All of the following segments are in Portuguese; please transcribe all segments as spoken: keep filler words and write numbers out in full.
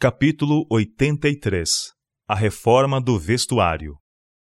Capítulo oitenta e três. A reforma do vestuário.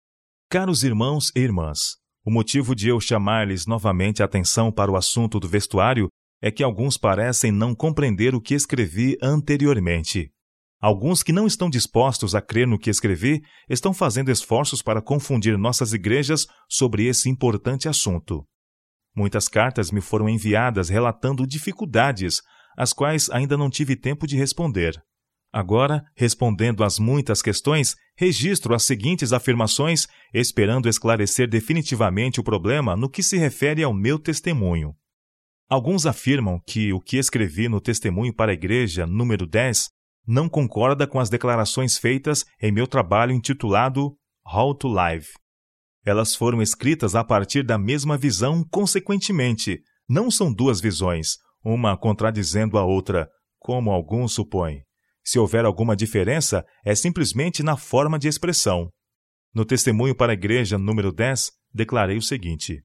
Caros irmãos e irmãs, o motivo de eu chamar-lhes novamente a atenção para o assunto do vestuário é que alguns parecem não compreender o que escrevi anteriormente. Alguns que não estão dispostos a crer no que escrevi estão fazendo esforços para confundir nossas igrejas sobre esse importante assunto. Muitas cartas me foram enviadas relatando dificuldades, às quais ainda não tive tempo de responder. Agora, respondendo às muitas questões, registro as seguintes afirmações, esperando esclarecer definitivamente o problema no que se refere ao meu testemunho. Alguns afirmam que o que escrevi no Testemunho para a Igreja, número dez, não concorda com as declarações feitas em meu trabalho intitulado How to Live. Elas foram escritas a partir da mesma visão, consequentemente. Não são duas visões, uma contradizendo a outra, como alguns supõem. Se houver alguma diferença, é simplesmente na forma de expressão. No Testemunho para a Igreja, número dez, declarei o seguinte: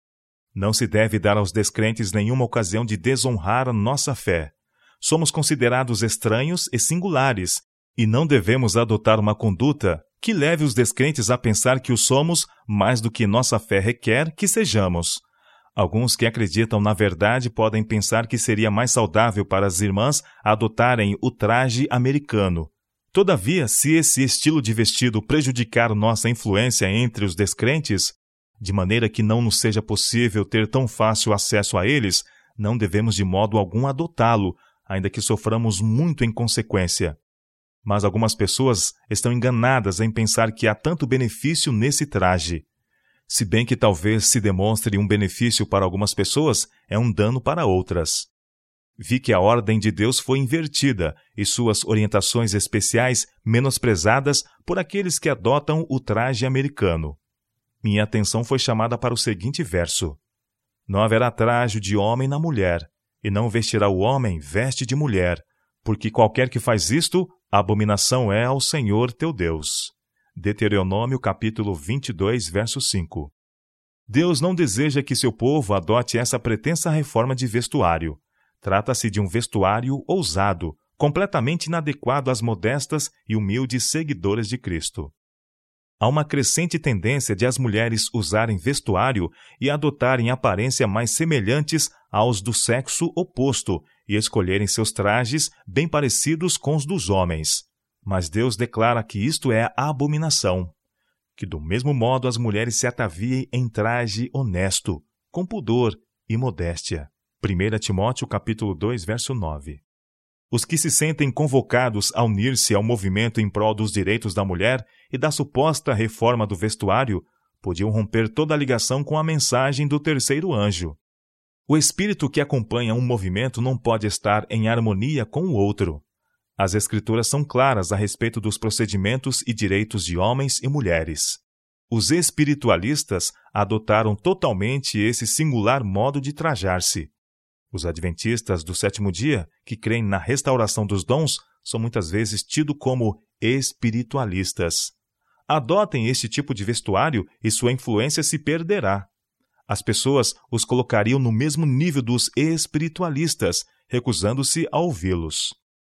Não se deve dar aos descrentes nenhuma ocasião de desonrar a nossa fé. Somos considerados estranhos e singulares, e não devemos adotar uma conduta que leve os descrentes a pensar que o somos mais do que nossa fé requer que sejamos. Alguns que acreditam na verdade podem pensar que seria mais saudável para as irmãs adotarem o traje americano. Todavia, se esse estilo de vestido prejudicar nossa influência entre os descrentes, de maneira que não nos seja possível ter tão fácil acesso a eles, não devemos de modo algum adotá-lo, ainda que soframos muito em consequência. Mas algumas pessoas estão enganadas em pensar que há tanto benefício nesse traje. Se bem que talvez se demonstre um benefício para algumas pessoas, é um dano para outras. Vi que a ordem de Deus foi invertida e suas orientações especiais menosprezadas por aqueles que adotam o traje americano. Minha atenção foi chamada para o seguinte verso: Não haverá traje de homem na mulher, e não vestirá o homem veste de mulher, porque qualquer que faz isto, a abominação é ao Senhor teu Deus. Deuteronômio capítulo vinte e dois, verso cinco. Deus não deseja que seu povo adote essa pretensa reforma de vestuário. Trata-se de um vestuário ousado, completamente inadequado às modestas e humildes seguidoras de Cristo. Há uma crescente tendência de as mulheres usarem vestuário e adotarem aparência mais semelhantes aos do sexo oposto e escolherem seus trajes bem parecidos com os dos homens. Mas Deus declara que isto é abominação. Que do mesmo modo as mulheres se ataviem em traje honesto, com pudor e modéstia. primeira Timóteo capítulo dois, verso nove. Os que se sentem convocados a unir-se ao movimento em prol dos direitos da mulher e da suposta reforma do vestuário podiam romper toda a ligação com a mensagem do terceiro anjo. O espírito que acompanha um movimento não pode estar em harmonia com o outro. As Escrituras são claras a respeito dos procedimentos e direitos de homens e mulheres. Os espiritualistas adotaram totalmente esse singular modo de trajar-se. Os adventistas do sétimo dia, que creem na restauração dos dons, são muitas vezes tidos como espiritualistas. Adotem este tipo de vestuário e sua influência se perderá. As pessoas os colocariam no mesmo nível dos espiritualistas, recusando-se a ouvi-los.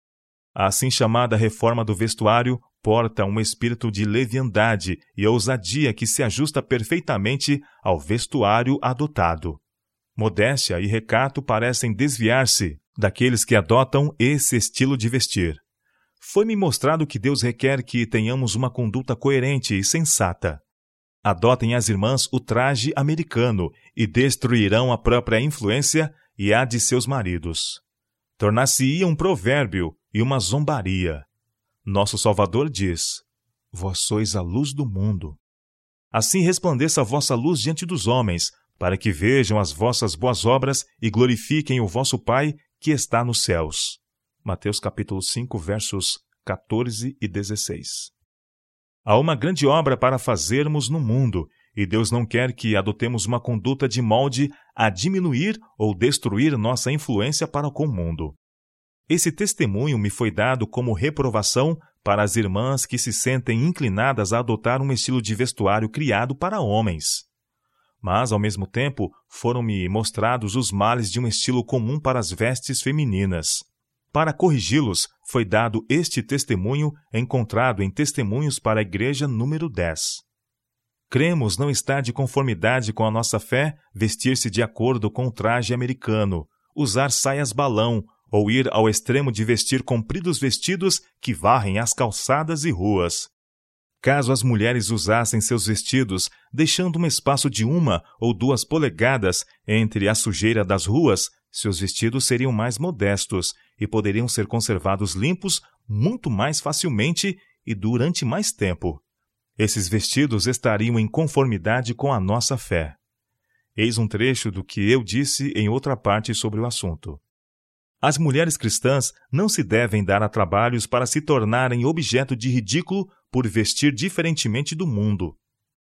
A assim chamada reforma do vestuário porta um espírito de leviandade e ousadia que se ajusta perfeitamente ao vestuário adotado. Modéstia e recato parecem desviar-se daqueles que adotam esse estilo de vestir. Foi-me mostrado que Deus requer que tenhamos uma conduta coerente e sensata. Adotem as irmãs o traje americano e destruirão a própria influência e a de seus maridos. Tornar-se-ia um provérbio e uma zombaria. Nosso Salvador diz: Vós sois a luz do mundo. Assim resplandeça a vossa luz diante dos homens, para que vejam as vossas boas obras e glorifiquem o vosso Pai que está nos céus. Mateus capítulo cinco, versos quatorze e dezesseis. Há uma grande obra para fazermos no mundo, e Deus não quer que adotemos uma conduta de molde a diminuir ou destruir nossa influência para com o mundo. Esse testemunho me foi dado como reprovação para as irmãs que se sentem inclinadas a adotar um estilo de vestuário criado para homens. Mas, ao mesmo tempo, foram-me mostrados os males de um estilo comum para as vestes femininas. Para corrigi-los, foi dado este testemunho encontrado em Testemunhos para a Igreja número dez. Cremos não estar de conformidade com a nossa fé vestir-se de acordo com o traje americano, usar saias balão ou ir ao extremo de vestir compridos vestidos que varrem as calçadas e ruas. Caso as mulheres usassem seus vestidos, deixando um espaço de uma ou duas polegadas entre a sujeira das ruas, seus vestidos seriam mais modestos e poderiam ser conservados limpos muito mais facilmente e durante mais tempo. Esses vestidos estariam em conformidade com a nossa fé. Eis um trecho do que eu disse em outra parte sobre o assunto. As mulheres cristãs não se devem dar a trabalhos para se tornarem objeto de ridículo por vestir diferentemente do mundo.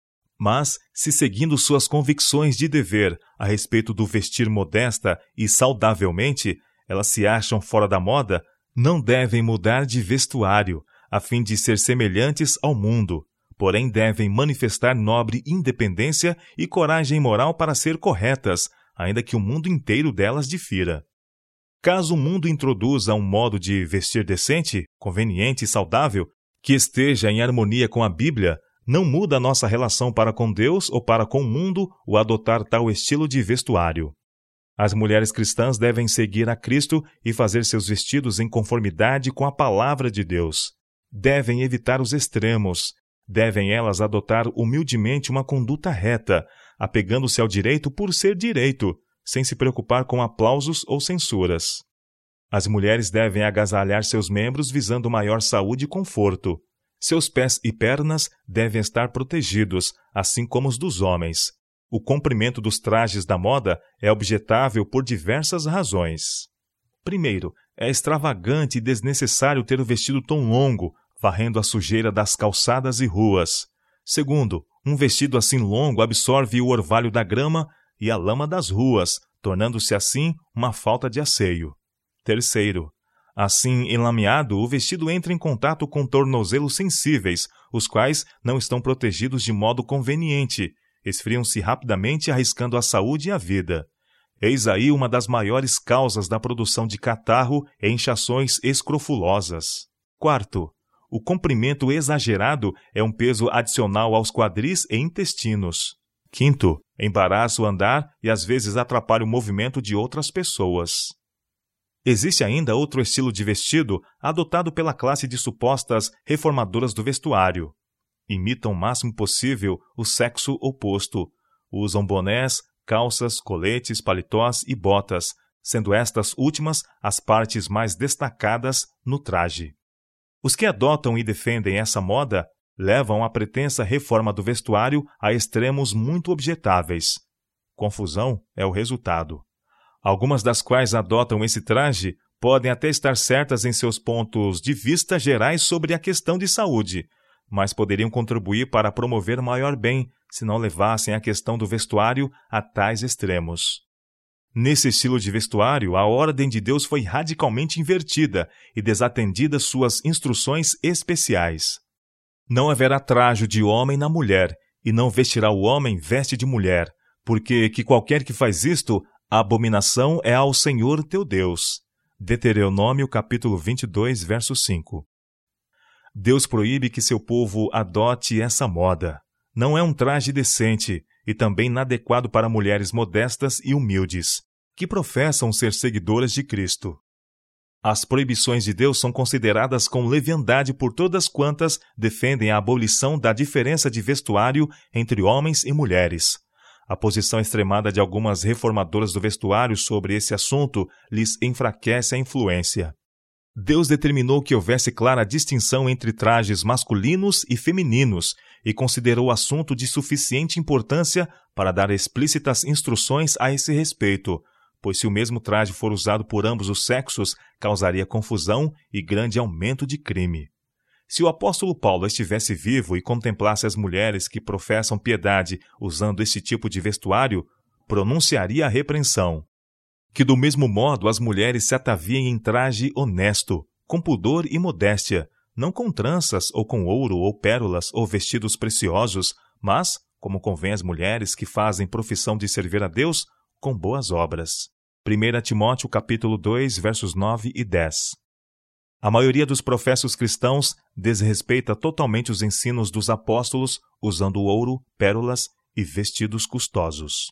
Mas, se seguindo suas convicções de dever a respeito do vestir modesta e saudavelmente, elas se acham fora da moda, não devem mudar de vestuário, a fim de ser semelhantes ao mundo, porém devem manifestar nobre independência e coragem moral para ser corretas, ainda que o mundo inteiro delas difira. Caso o mundo introduza um modo de vestir decente, conveniente e saudável, que esteja em harmonia com a Bíblia, não muda a nossa relação para com Deus ou para com o mundo o adotar tal estilo de vestuário. As mulheres cristãs devem seguir a Cristo e fazer seus vestidos em conformidade com a palavra de Deus. Devem evitar os extremos. Devem elas adotar humildemente uma conduta reta, apegando-se ao direito por ser direito, sem se preocupar com aplausos ou censuras. As mulheres devem agasalhar seus membros visando maior saúde e conforto. Seus pés e pernas devem estar protegidos, assim como os dos homens. O comprimento dos trajes da moda é objetável por diversas razões. Primeiro, é extravagante e desnecessário ter o vestido tão longo, varrendo a sujeira das calçadas e ruas. Segundo, um vestido assim longo absorve o orvalho da grama e a lama das ruas, tornando-se assim uma falta de asseio. Terceiro, assim enlameado, o vestido entra em contato com tornozelos sensíveis, os quais não estão protegidos de modo conveniente, esfriam-se rapidamente arriscando a saúde e a vida. Eis aí uma das maiores causas da produção de catarro e inchações escrofulosas. Quarto, o comprimento exagerado é um peso adicional aos quadris e intestinos. Quinto, embaraça o andar e às vezes atrapalha o movimento de outras pessoas. Existe ainda outro estilo de vestido adotado pela classe de supostas reformadoras do vestuário. Imitam o máximo possível o sexo oposto. Usam bonés, calças, coletes, paletós e botas, sendo estas últimas as partes mais destacadas no traje. Os que adotam e defendem essa moda levam a pretensa reforma do vestuário a extremos muito objetáveis. Confusão é o resultado. Algumas das quais adotam esse traje podem até estar certas em seus pontos de vista gerais sobre a questão de saúde, mas poderiam contribuir para promover maior bem se não levassem a questão do vestuário a tais extremos. Nesse estilo de vestuário, a ordem de Deus foi radicalmente invertida e desatendidas suas instruções especiais. Não haverá trajo de homem na mulher, e não vestirá o homem veste de mulher, porque que qualquer que faz isto, a abominação é ao Senhor teu Deus. Deuteronômio capítulo vinte e dois, verso cinco. Deus proíbe que seu povo adote essa moda. Não é um traje decente e também inadequado para mulheres modestas e humildes, que professam ser seguidoras de Cristo. As proibições de Deus são consideradas com leviandade por todas quantas defendem a abolição da diferença de vestuário entre homens e mulheres. A posição extremada de algumas reformadoras do vestuário sobre esse assunto lhes enfraquece a influência. Deus determinou que houvesse clara distinção entre trajes masculinos e femininos e considerou o assunto de suficiente importância para dar explícitas instruções a esse respeito, pois se o mesmo traje for usado por ambos os sexos, causaria confusão e grande aumento de crime. Se o apóstolo Paulo estivesse vivo e contemplasse as mulheres que professam piedade usando esse tipo de vestuário, pronunciaria a repreensão. Que do mesmo modo as mulheres se ataviem em traje honesto, com pudor e modéstia, não com tranças ou com ouro ou pérolas ou vestidos preciosos, mas, como convém às mulheres que fazem profissão de servir a Deus, com boas obras. primeira Timóteo capítulo dois, versos nove e dez. A maioria dos professos cristãos desrespeita totalmente os ensinos dos apóstolos, usando ouro, pérolas e vestidos custosos.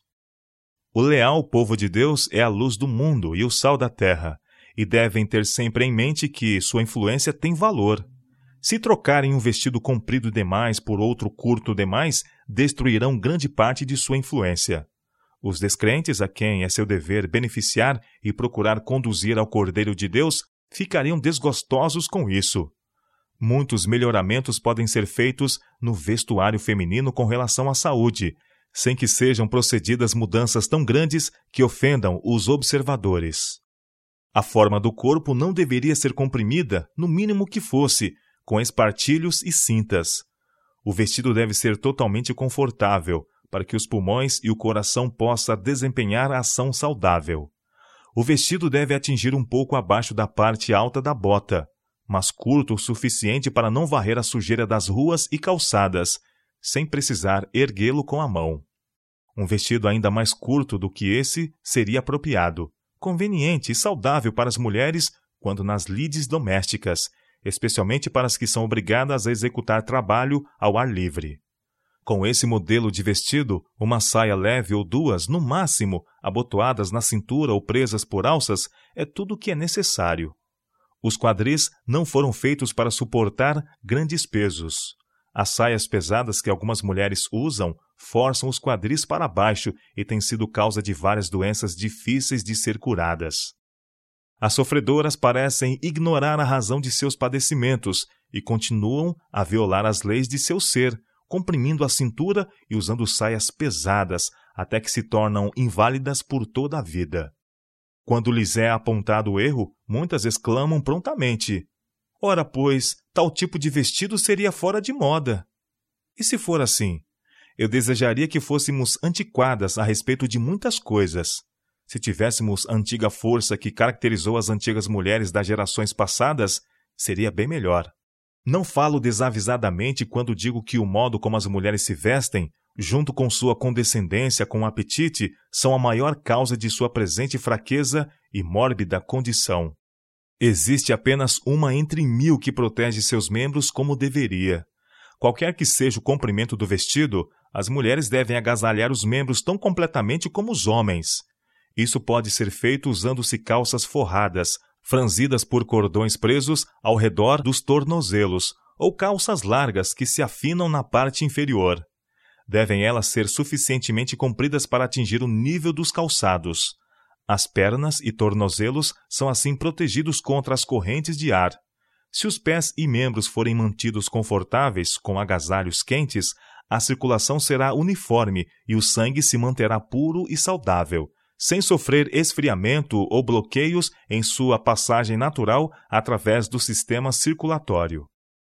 O leal povo de Deus é a luz do mundo e o sal da terra, e devem ter sempre em mente que sua influência tem valor. Se trocarem um vestido comprido demais por outro curto demais, destruirão grande parte de sua influência. Os descrentes, a quem é seu dever beneficiar e procurar conduzir ao Cordeiro de Deus, ficariam desgostosos com isso. Muitos melhoramentos podem ser feitos no vestuário feminino com relação à saúde, sem que sejam procedidas mudanças tão grandes que ofendam os observadores. A forma do corpo não deveria ser comprimida, no mínimo que fosse, com espartilhos e cintas. O vestido deve ser totalmente confortável, para que os pulmões e o coração possam desempenhar a ação saudável. O vestido deve atingir um pouco abaixo da parte alta da bota, mas curto o suficiente para não varrer a sujeira das ruas e calçadas, sem precisar erguê-lo com a mão. Um vestido ainda mais curto do que esse seria apropriado, conveniente e saudável para as mulheres quando nas lides domésticas, especialmente para as que são obrigadas a executar trabalho ao ar livre. Com esse modelo de vestido, uma saia leve ou duas, no máximo, abotoadas na cintura ou presas por alças, é tudo o que é necessário. Os quadris não foram feitos para suportar grandes pesos. As saias pesadas que algumas mulheres usam forçam os quadris para baixo e têm sido causa de várias doenças difíceis de ser curadas. As sofredoras parecem ignorar a razão de seus padecimentos e continuam a violar as leis de seu ser, comprimindo a cintura e usando saias pesadas até que se tornam inválidas por toda a vida. Quando lhes é apontado o erro, muitas exclamam prontamente: ora, pois, tal tipo de vestido seria fora de moda. E se for assim, eu desejaria que fôssemos antiquadas a respeito de muitas coisas. Se tivéssemos a antiga força que caracterizou as antigas mulheres das gerações passadas, seria bem melhor. Não falo desavisadamente quando digo que o modo como as mulheres se vestem, junto com sua condescendência com o apetite, são a maior causa de sua presente fraqueza e mórbida condição. Existe apenas uma entre mil que protege seus membros como deveria. Qualquer que seja o comprimento do vestido, as mulheres devem agasalhar os membros tão completamente como os homens. Isso pode ser feito usando-se calças forradas, franzidas por cordões presos ao redor dos tornozelos, ou calças largas que se afinam na parte inferior. Devem elas ser suficientemente compridas para atingir o nível dos calçados. As pernas e tornozelos são assim protegidos contra as correntes de ar. Se os pés e membros forem mantidos confortáveis com agasalhos quentes, a circulação será uniforme e o sangue se manterá puro e saudável, sem sofrer esfriamento ou bloqueios em sua passagem natural através do sistema circulatório.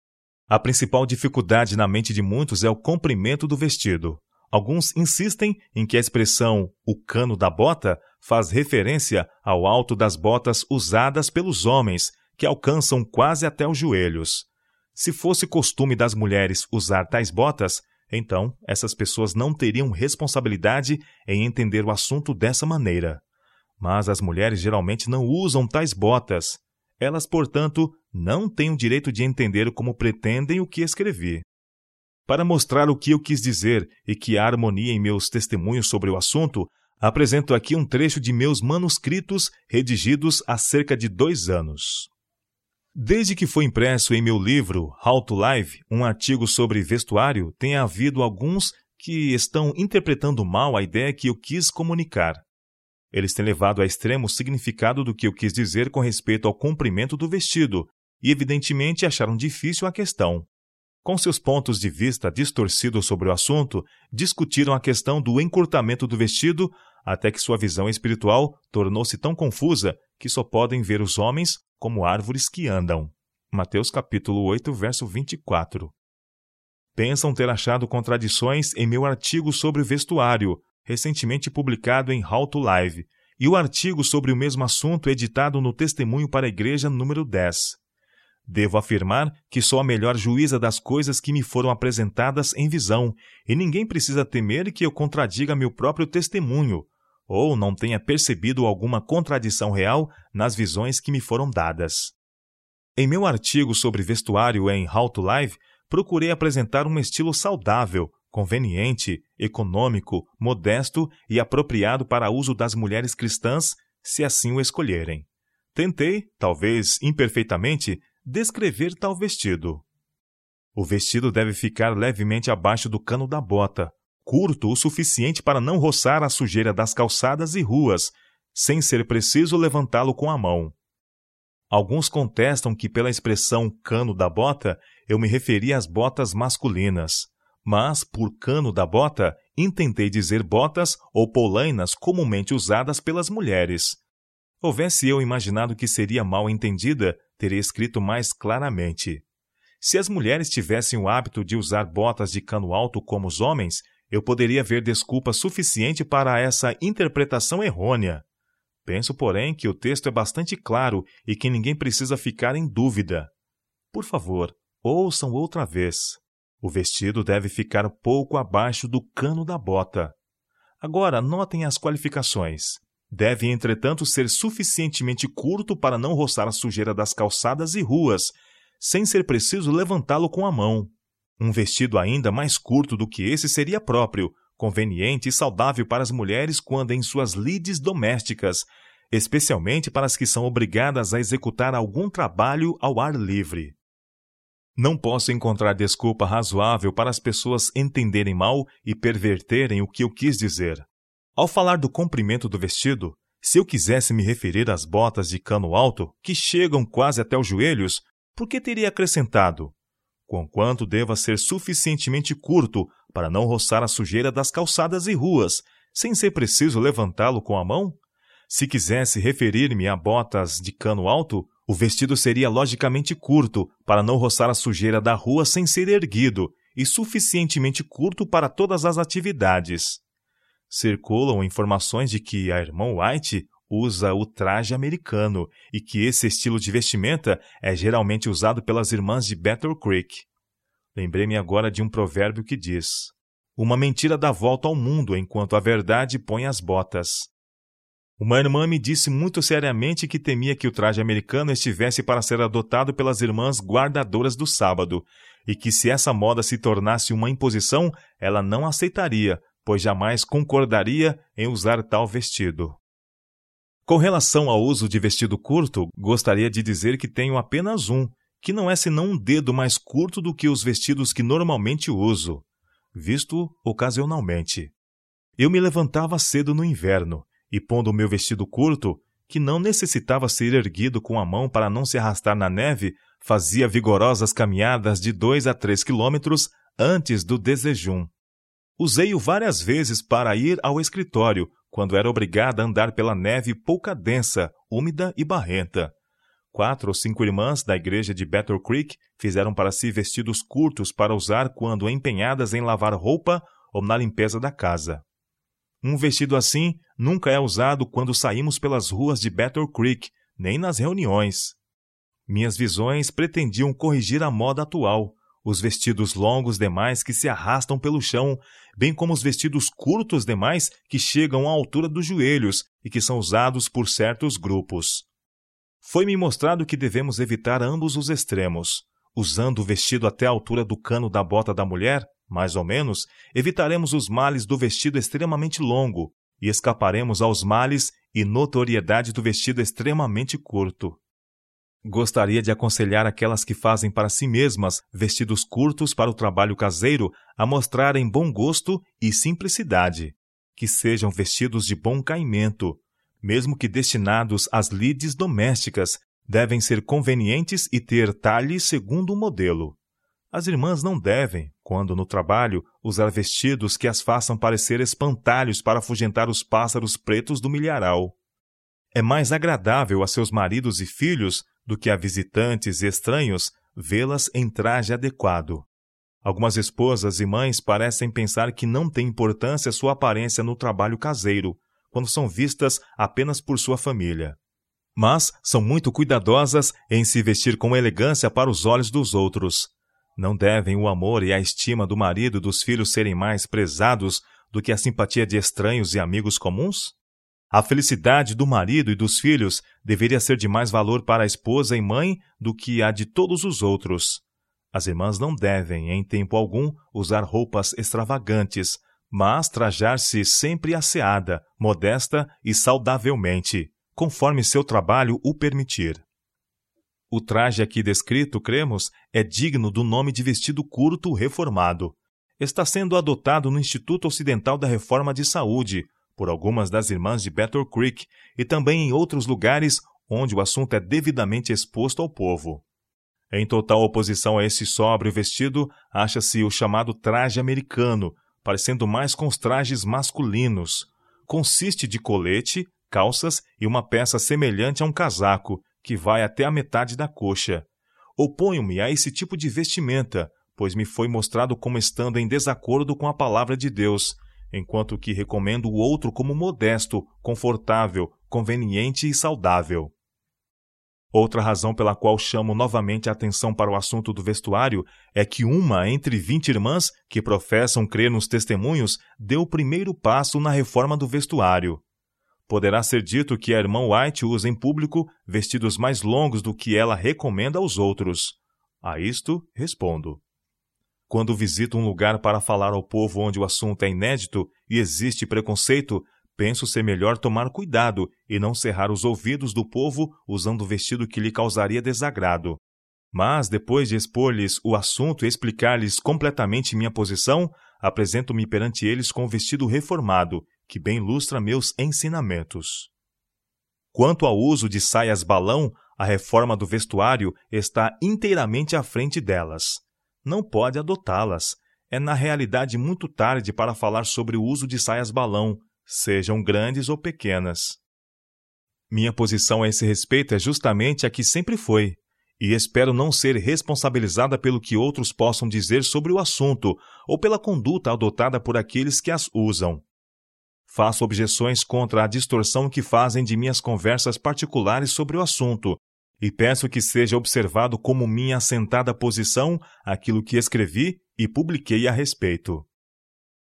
A principal dificuldade na mente de muitos é o comprimento do vestido. Alguns insistem em que a expressão "o cano da bota" faz referência ao alto das botas usadas pelos homens, que alcançam quase até os joelhos. Se fosse costume das mulheres usar tais botas, então essas pessoas não teriam responsabilidade em entender o assunto dessa maneira. Mas as mulheres geralmente não usam tais botas. Elas, portanto, não têm o direito de entender como pretendem o que escrevi. Para mostrar o que eu quis dizer e que há harmonia em meus testemunhos sobre o assunto, apresento aqui um trecho de meus manuscritos redigidos há cerca de dois anos. Desde que foi impresso em meu livro How to Live, um artigo sobre vestuário, tem havido alguns que estão interpretando mal a ideia que eu quis comunicar. Eles têm levado a extremo o significado do que eu quis dizer com respeito ao comprimento do vestido e, evidentemente, acharam difícil a questão. Com seus pontos de vista distorcidos sobre o assunto, discutiram a questão do encurtamento do vestido até que sua visão espiritual tornou-se tão confusa que só podem ver os homens como árvores que andam. Mateus capítulo oito, verso vinte e quatro. Pensam ter achado contradições em meu artigo sobre vestuário, recentemente publicado em How to Live, e o artigo sobre o mesmo assunto editado no Testemunho para a Igreja número dez. Devo afirmar que sou a melhor juíza das coisas que me foram apresentadas em visão, e ninguém precisa temer que eu contradiga meu próprio testemunho, ou não tenha percebido alguma contradição real nas visões que me foram dadas. Em meu artigo sobre vestuário em How to Live, procurei apresentar um estilo saudável, conveniente, econômico, modesto e apropriado para uso das mulheres cristãs, se assim o escolherem. Tentei, talvez imperfeitamente, descrever tal vestido. O vestido deve ficar levemente abaixo do cano da bota, curto o suficiente para não roçar a sujeira das calçadas e ruas, sem ser preciso levantá-lo com a mão. Alguns contestam que pela expressão cano da bota eu me referi às botas masculinas, mas por cano da bota intentei dizer botas ou polainas comumente usadas pelas mulheres. Houvesse eu imaginado que seria mal entendida, teria escrito mais claramente. Se as mulheres tivessem o hábito de usar botas de cano alto como os homens, eu poderia ver desculpa suficiente para essa interpretação errônea. Penso, porém, que o texto é bastante claro e que ninguém precisa ficar em dúvida. Por favor, ouçam outra vez. O vestido deve ficar pouco abaixo do cano da bota. Agora, notem as qualificações. Deve, entretanto, ser suficientemente curto para não roçar a sujeira das calçadas e ruas, sem ser preciso levantá-lo com a mão. Um vestido ainda mais curto do que esse seria próprio, conveniente e saudável para as mulheres quando em suas lides domésticas, especialmente para as que são obrigadas a executar algum trabalho ao ar livre. Não posso encontrar desculpa razoável para as pessoas entenderem mal e perverterem o que eu quis dizer. Ao falar do comprimento do vestido, se eu quisesse me referir às botas de cano alto, que chegam quase até os joelhos, por que teria acrescentado? Conquanto deva ser suficientemente curto para não roçar a sujeira das calçadas e ruas, sem ser preciso levantá-lo com a mão? Se quisesse referir-me a botas de cano alto, o vestido seria logicamente curto para não roçar a sujeira da rua sem ser erguido, e suficientemente curto para todas as atividades. Circulam informações de que a irmã White usa o traje americano e que esse estilo de vestimenta é geralmente usado pelas irmãs de Battle Creek. Lembrei-me agora de um provérbio que diz: uma mentira dá volta ao mundo enquanto a verdade põe as botas. Uma irmã me disse muito seriamente que temia que o traje americano estivesse para ser adotado pelas irmãs guardadoras do sábado, e que se essa moda se tornasse uma imposição, ela não aceitaria, pois jamais concordaria em usar tal vestido. Com relação ao uso de vestido curto, gostaria de dizer que tenho apenas um, que não é senão um dedo mais curto do que os vestidos que normalmente uso, visto ocasionalmente. Eu me levantava cedo no inverno, e pondo o meu vestido curto, que não necessitava ser erguido com a mão para não se arrastar na neve, fazia vigorosas caminhadas de dois a três quilômetros antes do desjejum. Usei-o várias vezes para ir ao escritório, quando era obrigada a andar pela neve pouca densa, úmida e barrenta. Quatro ou cinco irmãs da igreja de Battle Creek fizeram para si vestidos curtos para usar quando empenhadas em lavar roupa ou na limpeza da casa. Um vestido assim nunca é usado quando saímos pelas ruas de Battle Creek, nem nas reuniões. Minhas visões pretendiam corrigir a moda atual, os vestidos longos demais que se arrastam pelo chão, bem como os vestidos curtos demais que chegam à altura dos joelhos e que são usados por certos grupos. Foi-me mostrado que devemos evitar ambos os extremos. Usando o vestido até a altura do cano da bota da mulher, mais ou menos, evitaremos os males do vestido extremamente longo e escaparemos aos males e notoriedade do vestido extremamente curto. Gostaria de aconselhar aquelas que fazem para si mesmas vestidos curtos para o trabalho caseiro a mostrarem bom gosto e simplicidade, que sejam vestidos de bom caimento, mesmo que destinados às lides domésticas, devem ser convenientes e ter talhe segundo o modelo. As irmãs não devem, quando no trabalho, usar vestidos que as façam parecer espantalhos para afugentar os pássaros pretos do milharal. É mais agradável a seus maridos e filhos do que a visitantes e estranhos vê-las em traje adequado. Algumas esposas e mães parecem pensar que não tem importância sua aparência no trabalho caseiro, quando são vistas apenas por sua família. Mas são muito cuidadosas em se vestir com elegância para os olhos dos outros. Não devem o amor e a estima do marido e dos filhos serem mais prezados do que a simpatia de estranhos e amigos comuns? A felicidade do marido e dos filhos deveria ser de mais valor para a esposa e mãe do que a de todos os outros. As irmãs não devem, em tempo algum, usar roupas extravagantes, mas trajar-se sempre asseada, modesta e saudavelmente, conforme seu trabalho o permitir. O traje aqui descrito, cremos, é digno do nome de vestido curto reformado. Está sendo adotado no Instituto Ocidental da Reforma de Saúde, por algumas das irmãs de Battle Creek e também em outros lugares onde o assunto é devidamente exposto ao povo. Em total oposição a esse sóbrio vestido, acha-se o chamado traje americano, parecendo mais com os trajes masculinos. Consiste de colete, calças e uma peça semelhante a um casaco, que vai até a metade da coxa. Oponho-me a esse tipo de vestimenta, pois me foi mostrado como estando em desacordo com a palavra de Deus, enquanto que recomendo o outro como modesto, confortável, conveniente e saudável. Outra razão pela qual chamo novamente a atenção para o assunto do vestuário é que uma entre vinte irmãs que professam crer nos testemunhos deu o primeiro passo na reforma do vestuário. Poderá ser dito que a irmã White usa em público vestidos mais longos do que ela recomenda aos outros. A isto, respondo. Quando visito um lugar para falar ao povo onde o assunto é inédito e existe preconceito, penso ser melhor tomar cuidado e não cerrar os ouvidos do povo usando o vestido que lhe causaria desagrado. Mas, depois de expor-lhes o assunto e explicar-lhes completamente minha posição, apresento-me perante eles com o vestido reformado, que bem ilustra meus ensinamentos. Quanto ao uso de saias balão, a reforma do vestuário está inteiramente à frente delas. Não pode adotá-las. É na realidade muito tarde para falar sobre o uso de saias balão, sejam grandes ou pequenas. Minha posição a esse respeito é justamente a que sempre foi, e espero não ser responsabilizada pelo que outros possam dizer sobre o assunto ou pela conduta adotada por aqueles que as usam. Faço objeções contra a distorção que fazem de minhas conversas particulares sobre o assunto, e peço que seja observado como minha assentada posição aquilo que escrevi e publiquei a respeito.